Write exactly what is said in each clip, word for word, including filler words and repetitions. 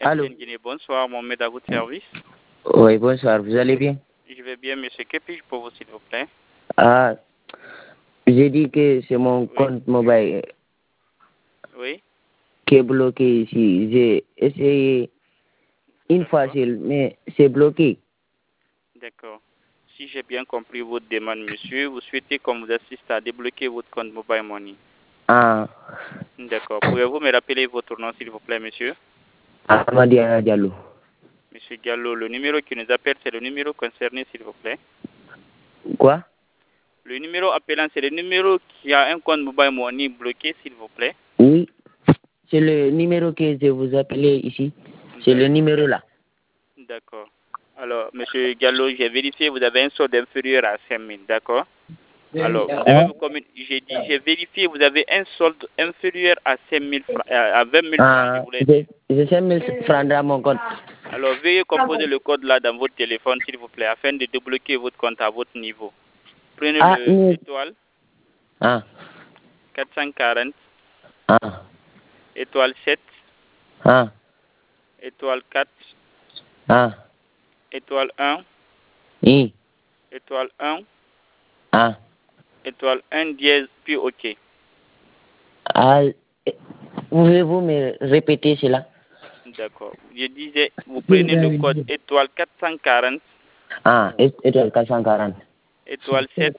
Allô. Guinée, bonsoir, Mohamed à votre service. Oui, bonsoir, vous allez bien? Je vais bien, monsieur. Que puis-je pour vous, s'il vous plaît? Ah, j'ai dit que c'est mon Oui. compte mobile Oui. qui est bloqué ici. J'ai essayé une fois D'accord. seule, mais c'est bloqué. D'accord. Si j'ai bien compris votre demande, monsieur, vous souhaitez qu'on vous assiste à débloquer votre compte Mobile Money. Ah, D'accord. Pouvez-vous me rappeler votre nom, s'il vous plaît, monsieur? Amadia Diallo. Monsieur Gallo, le numéro qui nous appelle, c'est le numéro concerné, s'il vous plaît. Quoi? Le numéro appelant, c'est le numéro qui a un compte Mobile Money bloqué, s'il vous plaît. Oui, c'est le numéro que je vous appelais ici. C'est le numéro là. D'accord. Alors, monsieur Gallo, j'ai vérifié, vous avez un solde inférieur à cinq mille, d'accord? Alors, vous devez me communiquer. J'ai dit, j'ai vérifié, vous avez un solde inférieur à cinq mille francs, à vingt mille francs, je Ah, voulais dire. j'ai cinq mille francs dans mon compte. Alors, veuillez composer le code là dans votre téléphone, s'il vous plaît, afin de débloquer votre compte à votre niveau. Prenez Ah, le mais... étoile Ah, quatre cent quarante, ah, étoile sept, ah, étoile quatre, ah, étoile un, i, étoile un, ah, étoile un dièse, puis OK. ah, pouvez-vous me répéter cela? D'accord. Je disais, vous prenez le code étoile quatre cent quarante, Ah, é- étoile quatre cent quarante. étoile sept,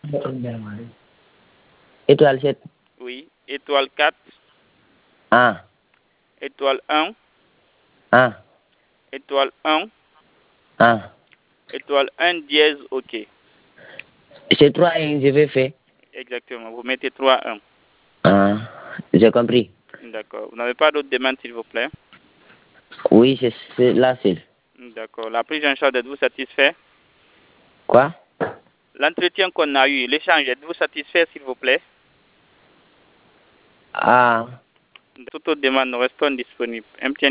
Étoile sept. oui, étoile quatre, Ah, étoile un, ah, étoile un, ah. étoile un dièse, OK. C'est trois et je vais faire. Exactement. Vous mettez trois un. Ah, j'ai compris. D'accord. Vous n'avez pas d'autres demandes, s'il vous plaît? Oui, c'est c'est là, c'est. D'accord. La prise en charge, êtes-vous satisfait? Quoi? L'entretien qu'on a eu, l'échange, êtes-vous satisfait, s'il vous plaît? Ah. Toute autre demande, nous restons disponibles. M T N